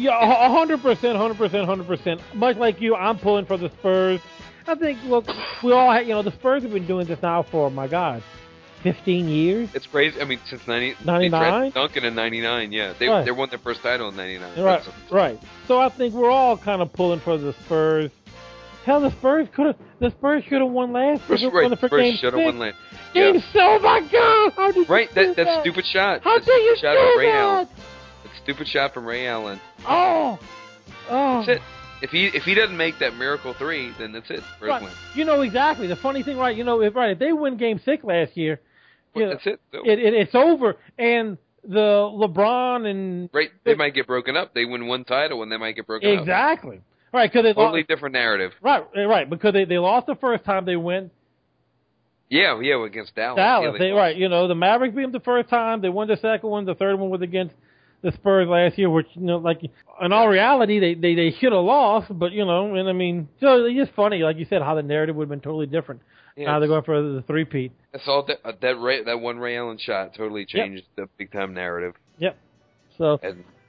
Speaker 1: 100%. Much like you, I'm pulling for the Spurs. I think, look, we all the Spurs have been doing this now for, my God, 15 years?
Speaker 2: It's crazy. Since
Speaker 1: 99?
Speaker 2: Duncan in 99, yeah. They won their first title in 99.
Speaker 1: Right. So I think we're all kind of pulling for the Spurs. Hell, the Spurs should have won last.
Speaker 2: Spurs should have won last.
Speaker 1: Game six. Oh my God! How did
Speaker 2: right,
Speaker 1: you do
Speaker 2: that stupid shot.
Speaker 1: How did you do that?
Speaker 2: That stupid shot from Ray Allen.
Speaker 1: Oh.
Speaker 2: That's it. If he doesn't make that miracle 3, then that's it. Spurs win.
Speaker 1: You know exactly. The funny thing, right? If they win Game 6 last year,
Speaker 2: that's it.
Speaker 1: It's over. And the LeBron and
Speaker 2: they might get broken up. They win one title and they might get broken up.
Speaker 1: Exactly. Right, because
Speaker 2: totally different narrative.
Speaker 1: Right, because they lost the first time they went.
Speaker 2: Yeah, against Dallas.
Speaker 1: The Mavericks beat them the first time. They won the second one. The third one was against the Spurs last year, which, like, in all reality, they should have lost, but, and I mean, so it's just funny, like you said, how the narrative would have been totally different. Yeah, now they're going for the three-peat.
Speaker 2: That's all that one Ray Allen shot totally changed the big-time narrative.
Speaker 1: Yep. So,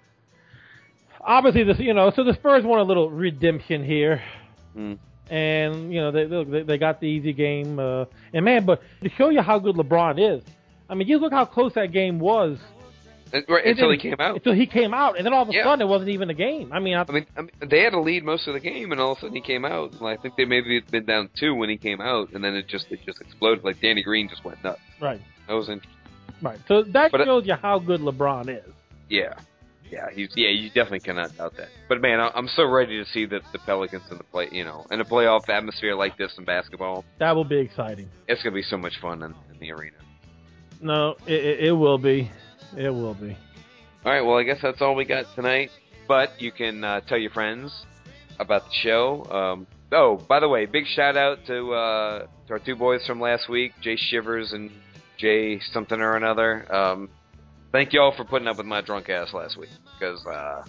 Speaker 1: obviously, so the Spurs want a little redemption here.
Speaker 2: Mm.
Speaker 1: And, they got the easy game. And, man, but to show you how good LeBron is, I mean, you look how close that game was.
Speaker 2: Until he came out.
Speaker 1: Until he came out, and then all of a sudden it wasn't even a game. I mean,
Speaker 2: they had a lead most of the game, and all of a sudden he came out. And I think they maybe had been down 2 when he came out, and then it just exploded. Like Danny Green just went nuts.
Speaker 1: Right.
Speaker 2: That was interesting.
Speaker 1: Right. So that shows you how good LeBron is.
Speaker 2: Yeah. Yeah. You definitely cannot doubt that. But man, I'm so ready to see the Pelicans in in a playoff atmosphere like this in basketball.
Speaker 1: That will be exciting.
Speaker 2: It's gonna be so much fun in the arena.
Speaker 1: No, it will be. It will be.
Speaker 2: All right, well, I guess that's all we got tonight. But you can tell your friends about the show. By the way, big shout-out to our 2 boys from last week, Jay Shivers and Jay something or another. Thank you all for putting up with my drunk ass last week. Because, I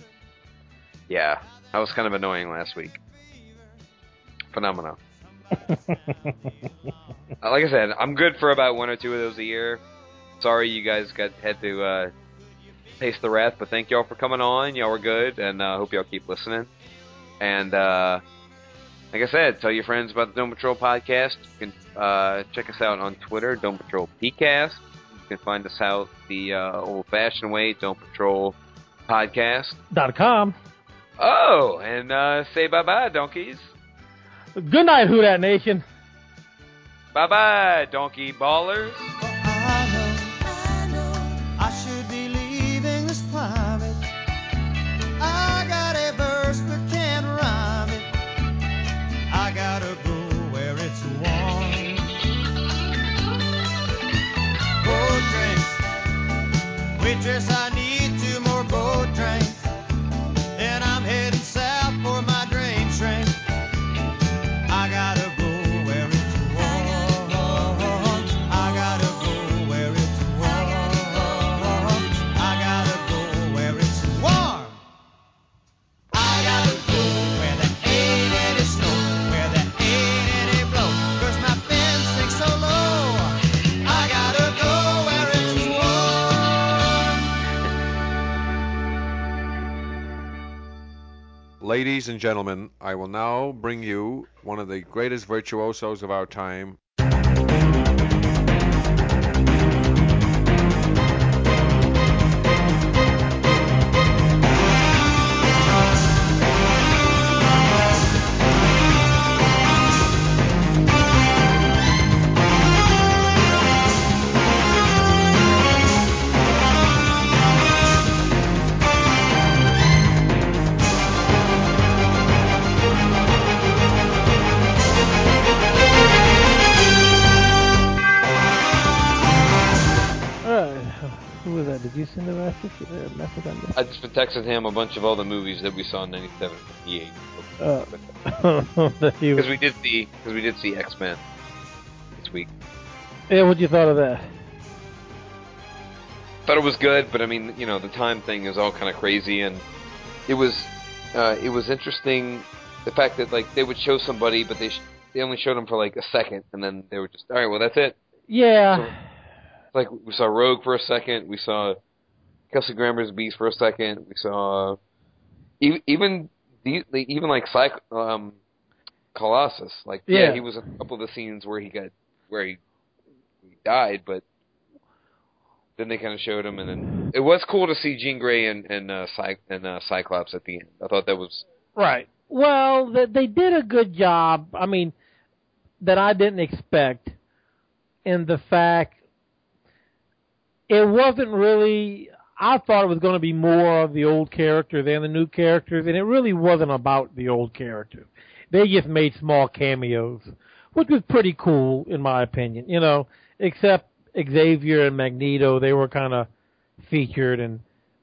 Speaker 2: was kind of annoying last week. Phenomenal. Like I said, I'm good for about 1 or 2 of those a year. Sorry you guys had to taste the wrath, but thank y'all for coming on. Y'all were good, and I hope y'all keep listening. And like I said, tell your friends about the Dome Patrol podcast. You can check us out on Twitter, Dome Patrol PCast. You can find us out the old-fashioned way, Dome Patrol Podcast.com. Oh, and say bye-bye, donkeys.
Speaker 1: Good night, Who Dat Nation.
Speaker 2: Bye-bye, donkey ballers.
Speaker 5: I should be leaving this climate. I got a verse but can't rhyme it. I gotta go where it's warm. Boat drinks, waitress, I need 2 more boat drinks. Then I'm heading south for my drain shrink. I gotta go where it's warm. I gotta go where it's warm. I gotta go where it's warm. I gotta go where there ain't any snow, where there ain't any blow, 'cause my fin sinks so low. I gotta go where it's warm.
Speaker 10: Ladies and gentlemen, I will now bring you one of the greatest virtuosos of our time.
Speaker 1: Who was that? Did you send a message on this?
Speaker 2: I just been texting him a bunch of all the movies that we saw in '97 and '98. Because we did see X-Men this week.
Speaker 1: Yeah, what you thought of that?
Speaker 2: Thought it was good, but I mean, the time thing is all kind of crazy, and it was interesting the fact that like they would show somebody, but they only showed them for like a second, and then they were just all right. Well, that's it.
Speaker 1: Yeah.
Speaker 2: So, like we saw Rogue for a second, we saw Kelsey Grammer's Beast for a second, we saw even like Colossus. Like he was in a couple of the scenes where he died, but then they kind of showed him, and then it was cool to see Jean Grey and Cyclops at the end. I thought that was
Speaker 1: right. Well, they did a good job. I mean, that I didn't expect in the fact it wasn't really. I thought it was going to be more of the old character than the new characters, and it really wasn't about the old character. They just made small cameos, which was pretty cool in my opinion. You know, except Xavier and Magneto, they were kind of featured, and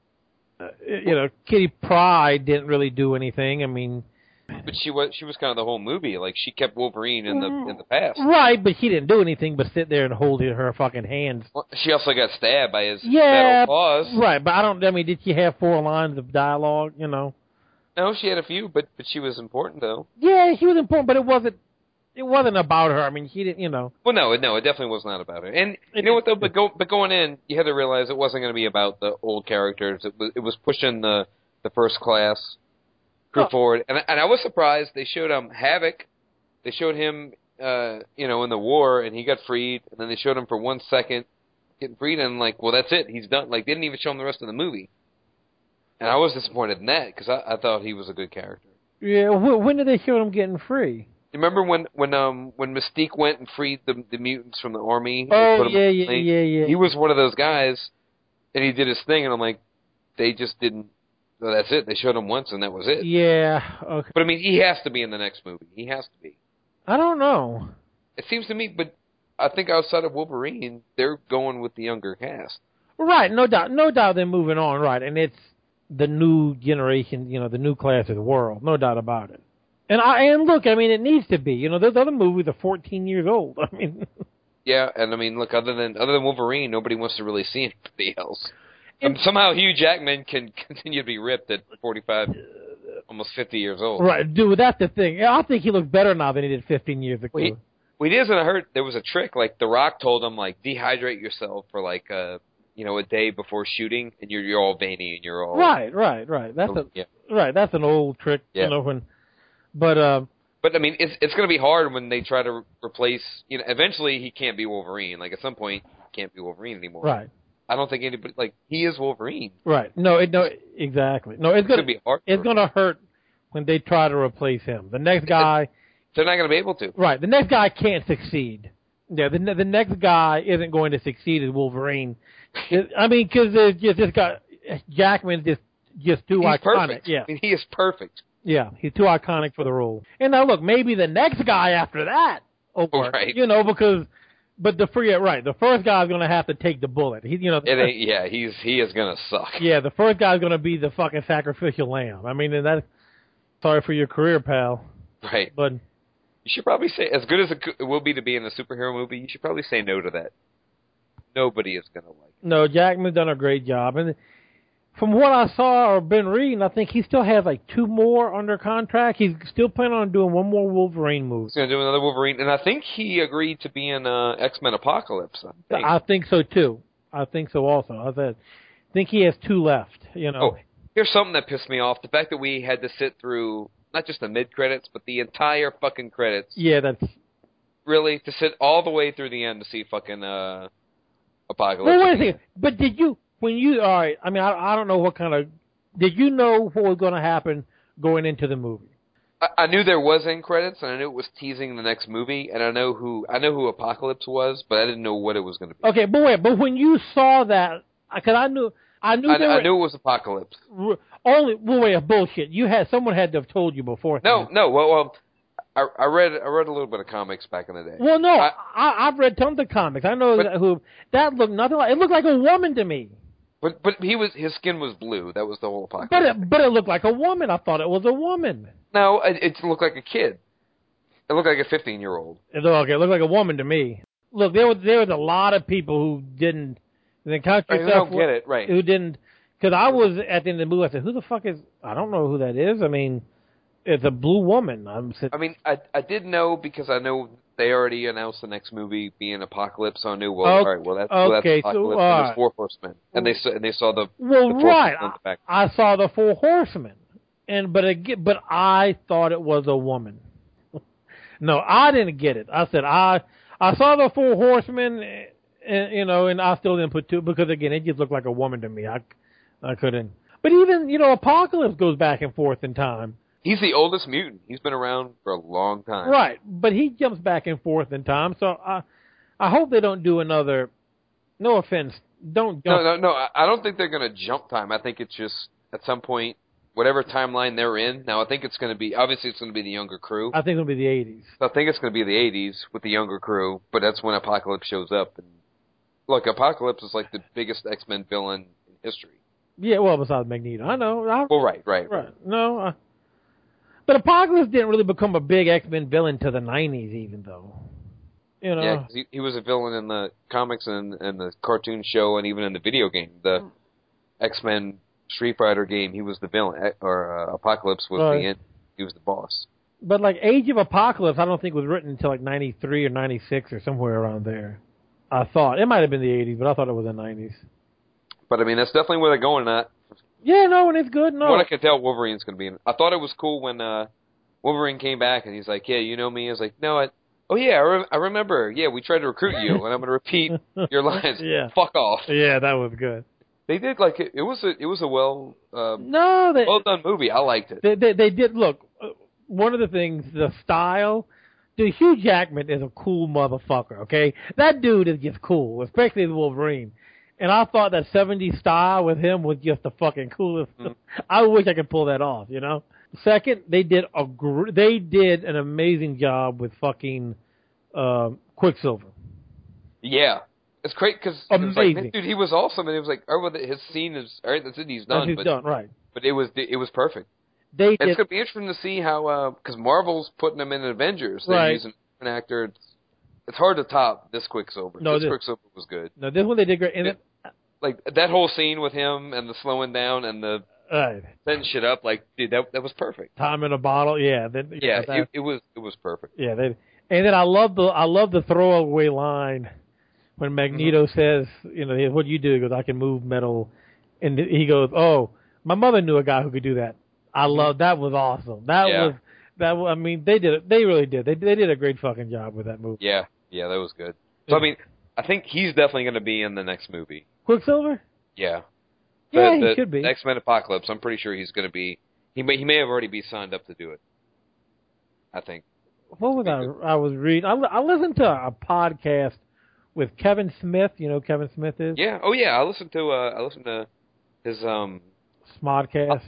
Speaker 1: you know, Kitty Pryde didn't really do anything. I mean,
Speaker 2: but she was kind of the whole movie. Like, she kept Wolverine in the past.
Speaker 1: Right, but she didn't do anything but sit there and hold her fucking hands.
Speaker 2: Well, she also got stabbed by his metal claws.
Speaker 1: Right, but I mean, did she have 4 lines of dialogue? You know.
Speaker 2: No, she had a few, but she was important though.
Speaker 1: Yeah, she was important, but it wasn't about her. I mean, she didn't, you know.
Speaker 2: Well, no, it definitely was not about her. And you know what though? But going in, you had to realize it wasn't going to be about the old characters. It was pushing the First Class crew forward. And I was surprised they showed Havoc. They showed him, you know, in the war, and he got freed. And then they showed him for 1 second getting freed, and like, well, that's it. He's done. Like, they didn't even show him the rest of the movie. And I was disappointed in that because I thought he was a good character.
Speaker 1: Yeah, when did they show him getting free?
Speaker 2: You remember when Mystique went and freed the mutants from the army?
Speaker 1: Oh, yeah.
Speaker 2: He was one of those guys, and he did his thing, and I'm like, they just didn't. Well, that's it. They showed him once, and that was it.
Speaker 1: Yeah. Okay.
Speaker 2: But I mean, he has to be in the next movie. He has to be.
Speaker 1: I don't know.
Speaker 2: It seems to me, but I think outside of Wolverine, they're going with the younger cast.
Speaker 1: Right. No doubt they're moving on. Right, and it's the new generation, you know, the new class of the world. No doubt about it. And look, I mean, it needs to be. You know, those other movies are 14 years old. I mean.
Speaker 2: Yeah, and I mean, look, other than Wolverine, nobody wants to really see anybody else. And somehow Hugh Jackman can continue to be ripped at 45, almost 50 years old.
Speaker 1: Right, dude, that's the thing. I think he looks better now than he did 15 years ago.
Speaker 2: He doesn't hurt. There was a trick, like The Rock told him, like, dehydrate yourself for like a day before shooting, and you're all veiny and you're all
Speaker 1: right. That's an old trick,
Speaker 2: yeah.
Speaker 1: You know. But
Speaker 2: I mean, it's going to be hard when they try to replace. You know, eventually he can't be Wolverine. Like, at some point, he can't be Wolverine anymore.
Speaker 1: Right.
Speaker 2: I don't think anybody, like, he is Wolverine.
Speaker 1: Right. No, exactly. No, it's going to be hard. It's going to hurt when they try to replace him. The next guy,
Speaker 2: they're not going to be able to.
Speaker 1: Right. The next guy can't succeed. Yeah. The next guy isn't going to succeed as Wolverine. I mean, because this guy Jackman's just too iconic.
Speaker 2: Perfect.
Speaker 1: Yeah.
Speaker 2: I mean, he is perfect.
Speaker 1: Yeah, he's too iconic for the role. And now look, maybe the next guy after that,
Speaker 2: right.
Speaker 1: You know, but the first guy's going to have to take the bullet. He
Speaker 2: is going to suck.
Speaker 1: Yeah, the first guy's going to be the fucking sacrificial lamb. I mean, and that's sorry for your career, pal.
Speaker 2: Right.
Speaker 1: But
Speaker 2: you should probably say, as good as it will be to be in a superhero movie, you should probably say no to that. Nobody is going to like it.
Speaker 1: No, Jackman's done a great job. And from what I saw or been reading, I think he still has like 2 more under contract. He's still planning on doing 1 more Wolverine movie.
Speaker 2: He's going to do another Wolverine. And I think he agreed to be in X-Men Apocalypse.
Speaker 1: I think so, too. I think so also. I think he has 2 left, you know.
Speaker 2: Oh, here's something that pissed me off. The fact that we had to sit through not just the mid-credits, but the entire fucking credits.
Speaker 1: Yeah, that's...
Speaker 2: Really? To sit all the way through the end to see fucking Apocalypse.
Speaker 1: Well, wait a second. But did you... When you, all right, I mean, I don't know what kind of, did you know what was going to happen going into the movie?
Speaker 2: I knew there was end credits, and I knew it was teasing the next movie, and I know who Apocalypse was, but I didn't know what it was going to be.
Speaker 1: Okay, but when you saw that, because I knew
Speaker 2: I knew it was Apocalypse.
Speaker 1: Bullshit. Someone had to have told you before.
Speaker 2: No. Well, I read a little bit of comics back in the day.
Speaker 1: Well, no, I've read tons of comics. I know that looked nothing like. It looked like a woman to me.
Speaker 2: But his skin was blue. That was the whole Apocalypse.
Speaker 1: But it looked like a woman. I thought it was a woman.
Speaker 2: No, it looked like a kid. It looked like a 15-year-old.
Speaker 1: It looked like a woman to me. Look, there was a lot of people who didn't. The country stuff.
Speaker 2: Don't get it right.
Speaker 1: Who didn't? Because I was at the end of the movie. I said, "Who the fuck is?" I don't know who that is. I mean, it's a blue woman.
Speaker 2: I did know because I know they already announced the next movie being Apocalypse. So I knew, all right, that's Apocalypse.
Speaker 1: So,
Speaker 2: and there's 4 Horsemen, and they saw the
Speaker 1: right. I saw the 4 Horsemen, but I thought it was a woman. No, I didn't get it. I said I saw the 4 Horsemen, and I still didn't put 2 because again it just looked like a woman to me. I couldn't. But even Apocalypse goes back and forth in time.
Speaker 2: He's the oldest mutant. He's been around for a long time.
Speaker 1: Right, but he jumps back and forth in time, so I hope they don't do another. No offense, don't jump.
Speaker 2: No. I don't think they're going to jump time. I think it's just at some point, whatever timeline they're in. Now, I think it's going to be obviously it's going to be the younger crew.
Speaker 1: I think it'll be the 80s.
Speaker 2: I think it's going to be the 80s with the younger crew, but that's when Apocalypse shows up. And look, Apocalypse is like the biggest X-Men villain in history.
Speaker 1: Yeah, well, besides Magneto, I know.
Speaker 2: Well, right.
Speaker 1: No, but Apocalypse didn't really become a big X-Men villain to the 90s, even though. You know.
Speaker 2: Yeah, 'cause he was a villain in the comics and the cartoon show and even in the video game. The X-Men Street Fighter game, he was the villain, or Apocalypse was the end. He was the boss.
Speaker 1: But like Age of Apocalypse, I don't think was written until like 93 or 96 or somewhere around there. I thought. It might have been the 80s, but I thought it was the 90s.
Speaker 2: But I mean, that's definitely where they're going at.
Speaker 1: Yeah, no, and it's good. No.
Speaker 2: What I can tell, Wolverine's going to be in. I thought it was cool when Wolverine came back and he's like, "Yeah, you know me." I was like, "No, I remember. Yeah, we tried to recruit you, and I'm going to repeat your lines.
Speaker 1: Yeah.
Speaker 2: Fuck off."
Speaker 1: Yeah, that was good.
Speaker 2: They did like it was a well done movie. I liked it.
Speaker 1: They did. Look, one of the things, the style. Dude, Hugh Jackman is a cool motherfucker. Okay, that dude is just cool, especially the Wolverine. And I thought that 70s style with him was just the fucking coolest. I wish I could pull that off, you know? Second, they did an amazing job with fucking Quicksilver.
Speaker 2: Yeah. It's great because like, dude, he was awesome, and it was like, his scene is, all right, that's it, he's done.
Speaker 1: He's done, right.
Speaker 2: But it was perfect. It's going to be interesting to see how, because Marvel's putting him in Avengers. They're using an actor. It's hard to top this Quicksilver.
Speaker 1: No,
Speaker 2: this Quicksilver was good.
Speaker 1: No, this one they did great. And
Speaker 2: like that whole scene with him and the slowing down and the setting shit up, like, dude, that was perfect.
Speaker 1: Time in a bottle, yeah.
Speaker 2: It was perfect.
Speaker 1: Yeah, and then I love the throwaway line when Magneto says, you know, what do you do? He goes, I can move metal, and he goes, oh, my mother knew a guy who could do that. I love that. Was awesome. I mean, they did it. They really did. They did a great fucking job with that movie.
Speaker 2: Yeah, that was good. So I mean, I think he's definitely going to be in the next movie.
Speaker 1: Quicksilver?
Speaker 2: Yeah.
Speaker 1: He could be.
Speaker 2: X-Men Apocalypse, I'm pretty sure he's going to be. He may have already be signed up to do it. I think.
Speaker 1: What was I was reading? I listened to a podcast with Kevin Smith. You know who Kevin Smith is?
Speaker 2: Yeah. Oh yeah. I listened to his
Speaker 1: Smodcast.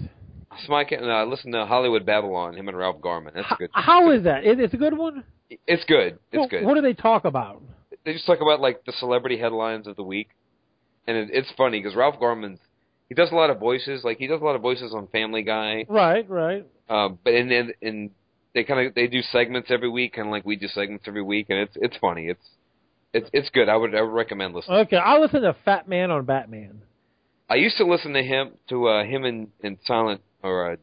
Speaker 2: I listened to Hollywood Babylon. Him and Ralph Garman. That's a good.
Speaker 1: How is that? It's a good one.
Speaker 2: It's good. It's good.
Speaker 1: What do they talk about?
Speaker 2: They just talk about like the celebrity headlines of the week, and it's funny because Ralph Garman, he does a lot of voices. Like he does a lot of voices on Family Guy.
Speaker 1: Right.
Speaker 2: But in they do segments every week, kind of like we do segments every week, and it's funny. It's good. I would recommend listening.
Speaker 1: Okay, I listen to Fat Man on Batman.
Speaker 2: I used to listen to him and Silent or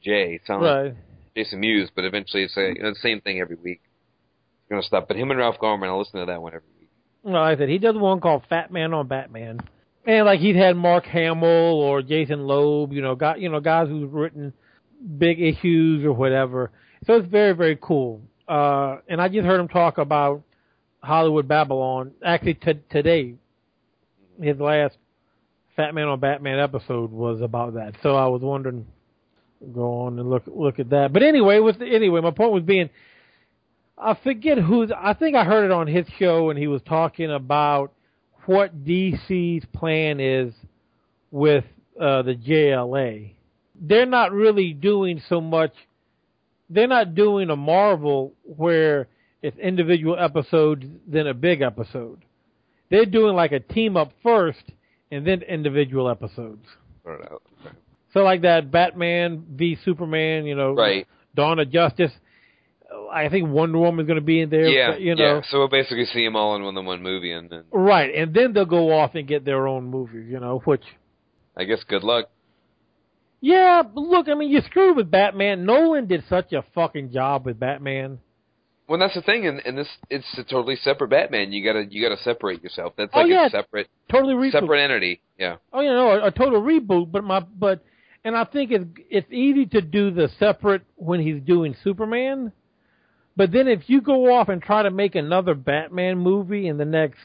Speaker 2: Jason Mewes, but eventually it's the same thing every week. It's gonna stop. But him and Ralph Garman, I listen to that one every week.
Speaker 1: Well, like I said, he does one called Fat Man on Batman, and like he's had Mark Hamill or Jason Loeb, guys who've written big issues or whatever. So it's very, very cool. And I just heard him talk about Hollywood Babylon. Actually, today, his last Fat Man on Batman episode was about that. So I was wondering, go on and look at that. But anyway, my point was being, I forget I think I heard it on his show, and he was talking about what DC's plan is with the JLA. They're not really doing so much. They're not doing a Marvel where it's individual episodes, then a big episode. They're doing like a team up first, and then individual episodes.
Speaker 2: Okay.
Speaker 1: So like that Batman v Superman,
Speaker 2: right.
Speaker 1: Dawn of Justice. I think Wonder Woman's going to be in there.
Speaker 2: Yeah, yeah. So we'll basically see them all in one movie, and then
Speaker 1: right, and then they'll go off and get their own movies. Which
Speaker 2: I guess good luck.
Speaker 1: Yeah, but look, I mean, you're screwed with Batman. Nolan did such a fucking job with Batman.
Speaker 2: Well, that's the thing, and this it's a totally separate Batman. You gotta separate yourself. That's like a separate, separate entity. Yeah.
Speaker 1: Oh, a total reboot. But and I think it's easy to do the separate when he's doing Superman. But then if you go off and try to make another Batman movie in the next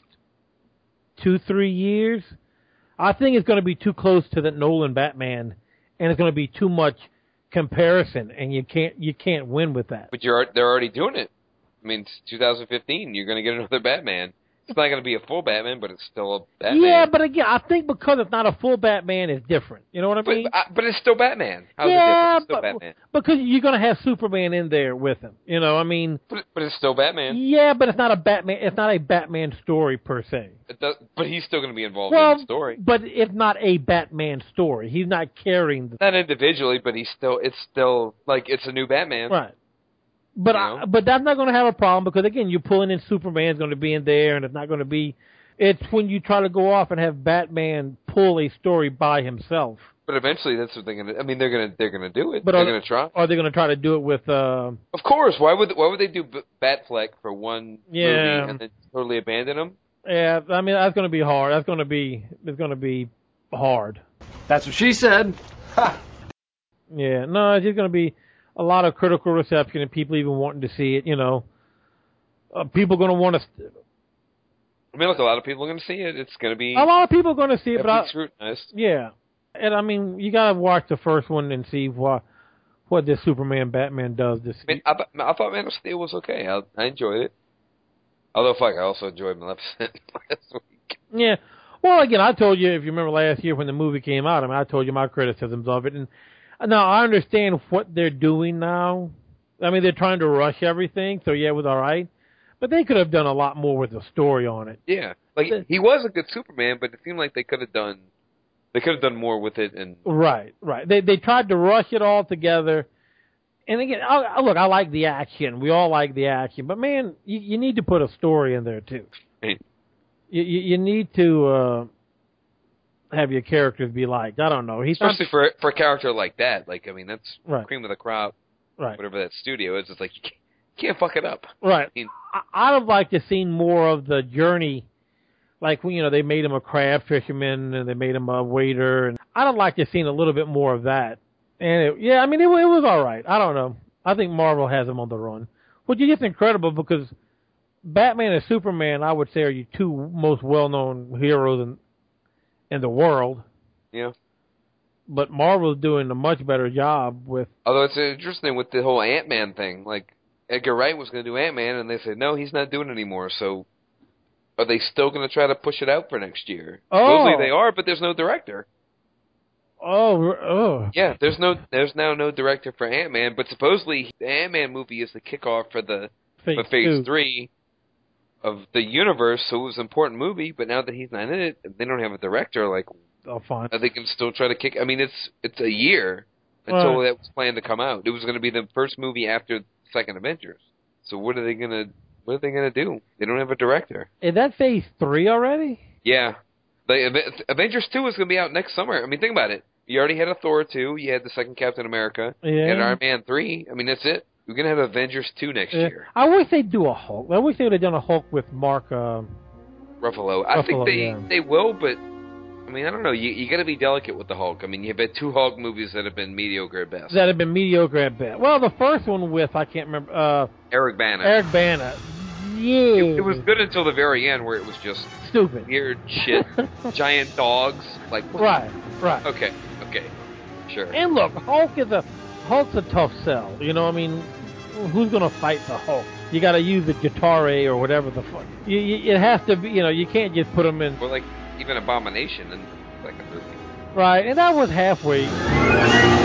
Speaker 1: 2-3 years, I think it's going to be too close to the Nolan Batman, and it's going to be too much comparison, and you can't win with that.
Speaker 2: But they're already doing it. I mean, it's 2015. You're going to get another Batman. It's not going to be a full Batman, but it's still a Batman.
Speaker 1: Yeah, but again, I think because it's not a full Batman, it's different. You know what I mean?
Speaker 2: But it's still Batman. How's it different? It's still Batman.
Speaker 1: Because you're going to have Superman in there with him. You know, I mean.
Speaker 2: But it's still Batman.
Speaker 1: Yeah, but it's not a Batman. It's not a Batman story per se.
Speaker 2: But he's still going to be involved in the story.
Speaker 1: But it's not a Batman story. He's not carrying.
Speaker 2: Not individually, but it's still like it's a new Batman.
Speaker 1: Right. But but that's not going to have a problem because, again, you're pulling in Superman's going to be in there, and it's not going to be... It's when you try to go off and have Batman pull a story by himself.
Speaker 2: But eventually, that's what they're going to... I mean, they're going to do it. But they're going to try.
Speaker 1: Are they going to try to do it with...
Speaker 2: Of course. Why would they do Batfleck for one movie and then totally abandon him?
Speaker 1: Yeah, I mean, that's going to be hard. It's going to be hard.
Speaker 7: That's what she said. Ha!
Speaker 1: Yeah, no, it's just going to be a lot of critical reception and people even wanting to see it, you know. People going to want to...
Speaker 2: I mean, look, a lot of people are going to see it. It's going to be...
Speaker 1: A lot of people are going to see it, but...
Speaker 2: scrutinized.
Speaker 1: Yeah. And, I mean, you got to watch the first one and see what this Superman Batman does this
Speaker 2: week. I thought Man of Steel was okay. I enjoyed it. Although, I also enjoyed Maleficent last week.
Speaker 1: Yeah. Well, again, I told you, if you remember last year when the movie came out, I mean, I told you my criticisms of it, and now, I understand what they're doing now. I mean, they're trying to rush everything, so yeah, it was all right. But they could have done a lot more with the story on it.
Speaker 2: Yeah. Like, he was a good Superman, but it seemed like they could have done more with it. And
Speaker 1: Right. They tried to rush it all together. And again, look, I like the action. We all like the action. But, man, you need to put a story in there, too.
Speaker 2: Right.
Speaker 1: You need to... have your characters be like, I don't know.
Speaker 2: Especially for a character like that. Like, I mean, that's
Speaker 1: right.
Speaker 2: Cream of the crop.
Speaker 1: Right.
Speaker 2: Whatever that studio is. It's like, you can't fuck it up.
Speaker 1: Right.
Speaker 2: I mean,
Speaker 1: I'd have liked to seen more of the journey. Like, when, they made him a crab fisherman and they made him a waiter. And I'd have liked to seen a little bit more of that. And, it was all right. I don't know. I think Marvel has him on the run. Which is just incredible because Batman and Superman, I would say, are your two most well-known heroes in the world.
Speaker 2: Yeah.
Speaker 1: But Marvel's doing a much better job with...
Speaker 2: Although it's interesting with the whole Ant-Man thing. Like, Edgar Wright was going to do Ant-Man, and they said, no, he's not doing it anymore. So, are they still going to try to push it out for next year?
Speaker 1: Oh.
Speaker 2: Supposedly they are, but there's no director.
Speaker 1: Oh.
Speaker 2: Yeah, there's now no director for Ant-Man, but supposedly the Ant-Man movie is the kickoff for Phase 3 of the universe, so it was an important movie, but now that he's not in it, they don't have a director, like,
Speaker 1: fine.
Speaker 2: They can still try to kick... I mean, it's a year until that was planned to come out. It was going to be the first movie after the second Avengers. So what are they going to do? They don't have a director.
Speaker 1: Is that Phase 3 already?
Speaker 2: Yeah. Avengers 2 is going to be out next summer. I mean, think about it. You already had a Thor 2, you had the second Captain America, you had Iron Man 3. I mean, that's it. We're going to have Avengers 2 next year.
Speaker 1: I wish they'd do a Hulk. I wish they would have done a Hulk with Mark...
Speaker 2: Ruffalo. I think they will, but... I mean, I don't know. You got to be delicate with the Hulk. I mean, you've had 2 Hulk movies that have been mediocre at best. Well, the first one with, I can't remember...
Speaker 1: Eric Bana. Yeah.
Speaker 2: It was good until the very end where it was just...
Speaker 1: stupid.
Speaker 2: Weird shit. Giant dogs. Like...
Speaker 1: Right.
Speaker 2: Okay. Sure.
Speaker 1: And look, Hulk's a tough sell. You know, I mean, who's going to fight the Hulk? You got to use the Guittare or whatever the fuck. It has to be, you can't just put him in...
Speaker 2: Well, like, even Abomination in the second movie.
Speaker 1: Right, and that was halfway.